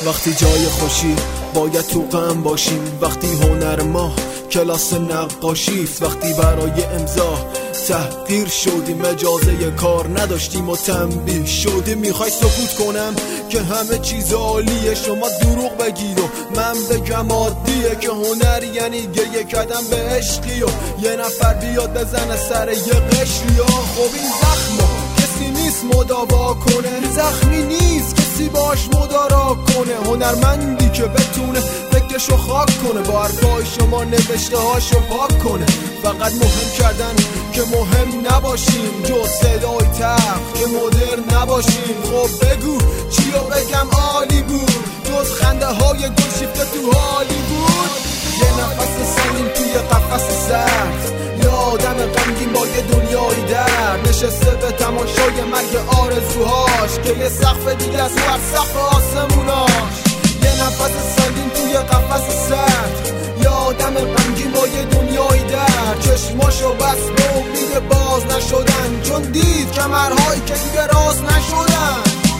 وقتی جای خوشی باید تو غم باشیم، وقتی هنر ما کلاس نقاشیست، وقتی برای امضا تحقیر شدیم، اجازه کار نداشتیم و تنبیه شدیم. میخوای سکوت کنم که همه چیز عالیه، شما دروغ بگید و من بگم عادیه، که هنر یعنی گریه کردن به عشقی و یه نفر بیاد بزنه سر یه قشری. خب این زخمو کسی نیست مداوا کنه، زخمی نیست کسی باش مدارا کنه، هنرمندی که بتونه فکرشو خاک کنه، با حرفای شما نوشته هاشو پاک کنه. فقط مهم کردن که مهم نباشیم، جز صدای تخت که مدرن نباشیم. خب بگو چیو بگم عالی بود، جز خنده های گل شیفته تو حالی بود. یه نفس سنگین توی قفس سرد، یه آدم غمگین با یه دنیای درد، نشسته به تماشای مرگ آرزوهاش، که یه سقف دیگه از هر سقف آسموناش. یه نفس سنگین توی قفس سرد، یه آدم غمگین با یه دنیای درد، چشماشو بس به امید باز نشدن، چون دید کمرهایی که دیگه راست نشدن.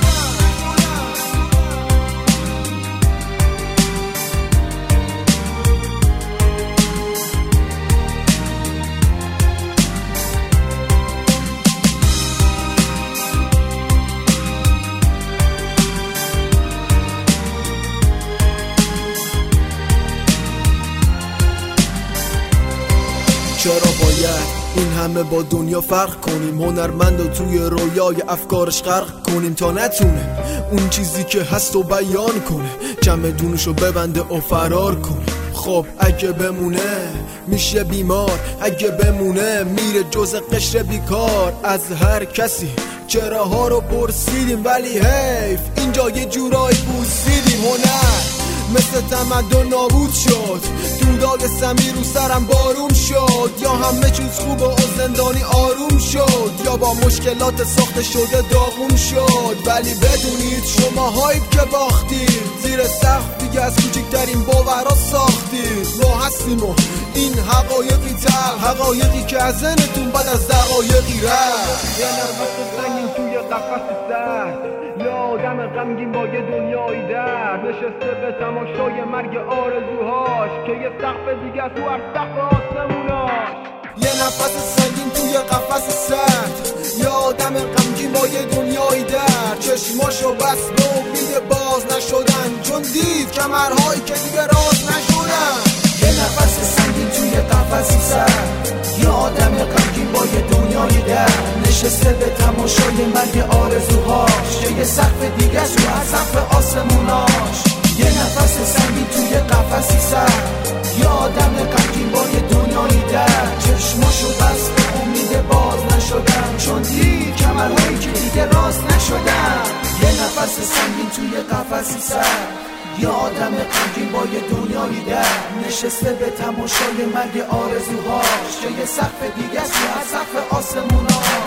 چرا باید این همه با دنیا فرق کنیم، هنرمند و توی رویای افکارش غرق کنیم، تا نتونه اون چیزی که هست و بیان کنه، چمدونشو ببنده و فرار کنه. خب اگه بمونه میشه بیمار، اگه بمونه میره جز قشر بیکار. از هر کسی چراها رو پرسیدیم، ولی حیف اینجا یه جورایی پوسیدیم. هنر مثل تمدن نابود شد، دودای سمی رو سرم بارون شد، یا همه چیز خوب و زندانی آروم شد، یا با مشکلات ساخته شده داغون شد. ولی بدونید شما هایید که باختید، زیر سقف دیگه از کوچکترین باورا ساختید. ما هستیم و این حقایقی تر، حقایقی که از ذهنتون بعد از دقایقی رفت. یه نفس سنگین توی قفس سرد، یه آدم غمگین با یه دنیای درد، نشسته به تماشای مرگ آرزوهاش، که یه سقف دیگه تو هر سقف آسموناش. یه نفس سنگین توی قفس سرد، یه آدم غمگین با یه دنیای درد، چشماشو بس به امید باز نشدن، چون دید کمرهایی که دیگه راست نشدن. یه نفس سنگین توی قفسی سرد، یه آدم غمگین با یه دنیای درد، نشسته به تماشای مرگ آرزوهاش، که یه سقف دیگه تو هر سقف آسموناش. یه نفس سنگین توی قفسی سرد، یه آدم غمگین با یه دنیای درد، چشماشو بس به امید باز نشدن، چون دید کمرهایی که دیگه راست نشدن. یه نفس سنگین توی قفسی سرد، یه آدم غمگین با یه دنیای درد، نشسته به تماشای مرگ آرزوهاش، که یه سقف دیگه تو هر سقف آسموناش.